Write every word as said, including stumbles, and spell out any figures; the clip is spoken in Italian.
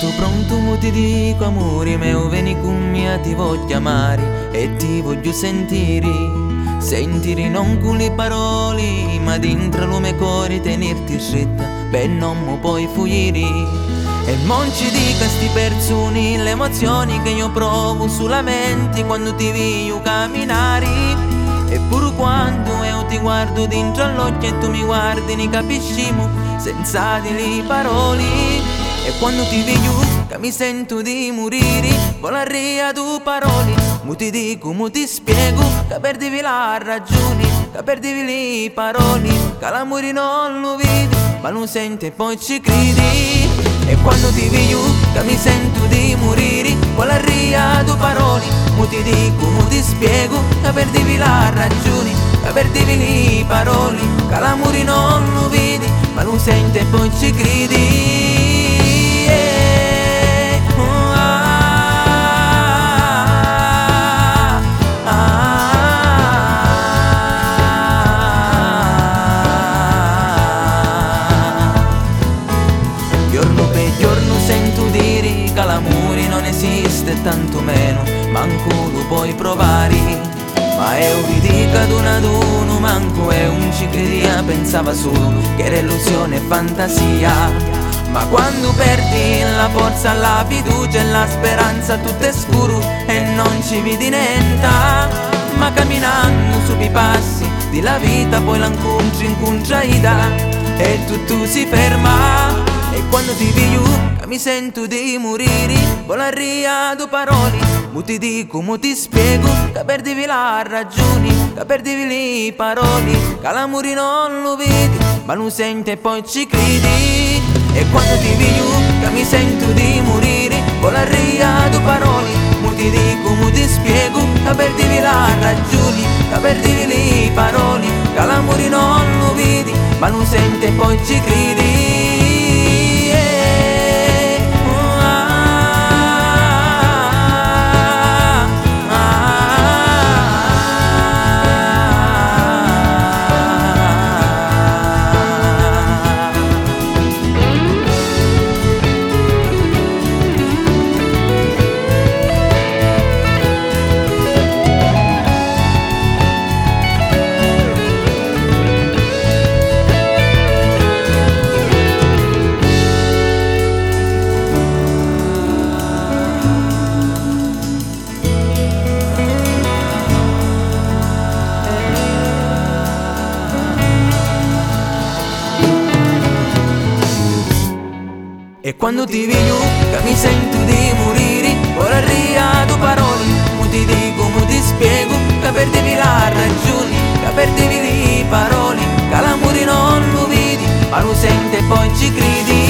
sto pronto, mo ti dico amore mio, vieni con me, ti voglio amare e ti voglio sentire. Sentire non con le parole, ma dentro lo mio cuore tenerti stretta, beh non mi puoi fuggire. E non ci dica sti persone le emozioni che io provo sulla mente quando ti vedo camminare. Eppure quando io ti guardo dentro all'occhio e tu mi guardi, ne capisciamo senza delle parole. E quando ti vedo che mi sento di morire, volare a tue parole, mo ti dico, mo ti spiego, che perdevi la ragione, che perdevi le parole, che l'amore non lo vedi, ma lo senti e poi ci credi. E quando ti vedo che mi sento di morire, volare a tue parole, mo ti dico, mo ti spiego, che perdevi la ragione, che perdevi le parole, che l'amore non lo vedi, ma lo senti e poi ci credi. Giorno per giorno sento dire che l'amore non esiste, tanto meno manco lo puoi provare. Ma io vi dico ad uno ad uno, manco è un ci credia, pensava solo che era illusione e fantasia. Ma quando perdi la forza, la fiducia e la speranza, tutto è scuro e non ci vedi niente. Ma camminando su i passi di la vita, poi la incontri, incontrai da e tutto si ferma. E quando ti vedo che mi sento di morire, volare a tue parole, mo ti dico, mo ti spiego, che perdevi la ragione, che perdevi le parole, che l'amore non lo vedi, ma lo senti e poi ci credi. E quando ti vedo che mi sento di morire, volare a tue parole, mo ti dico, mo ti spiego, che perdevi la ragione, che perdevi le parole, che l'amore non lo vedi, ma lo senti e poi ci credi. E quando ti vedo che mi sento di morire, volare a tue parole, mo ti dico, mo ti spiego, che perdevi la ragione, che perdevi le parole, che l'amore non lo vedi, ma lo senti e poi ci credi.